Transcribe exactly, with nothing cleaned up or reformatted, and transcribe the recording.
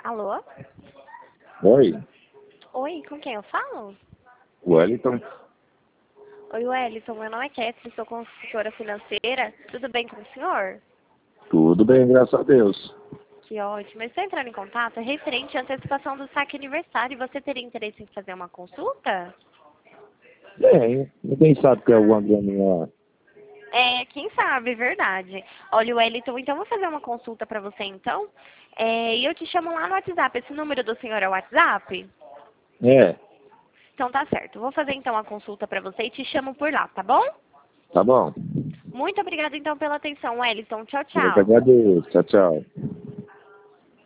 Alô? Oi, Oi, com quem eu falo? Wellington. Oi, Wellington, meu nome é Kécia, sou consultora financeira. Tudo bem com o senhor? Tudo bem, graças a Deus. Que ótimo. Eu estou entrando em contato referente à antecipação do saque aniversário. Você teria interesse em fazer uma consulta? Bem, ninguém sabe que é alguma graninha lá. É, quem sabe, verdade. Olha, Wellington, então vou fazer uma consulta para você, então. É, e eu te chamo lá no WhatsApp. Esse número do senhor é o WhatsApp? É, Então tá certo. Vou fazer então a consulta para você e te chamo por lá, tá bom? tá bom. Muito obrigada então pela atenção, Wellington. Tchau, Eu que tchau. agradeço. Tchau, tchau.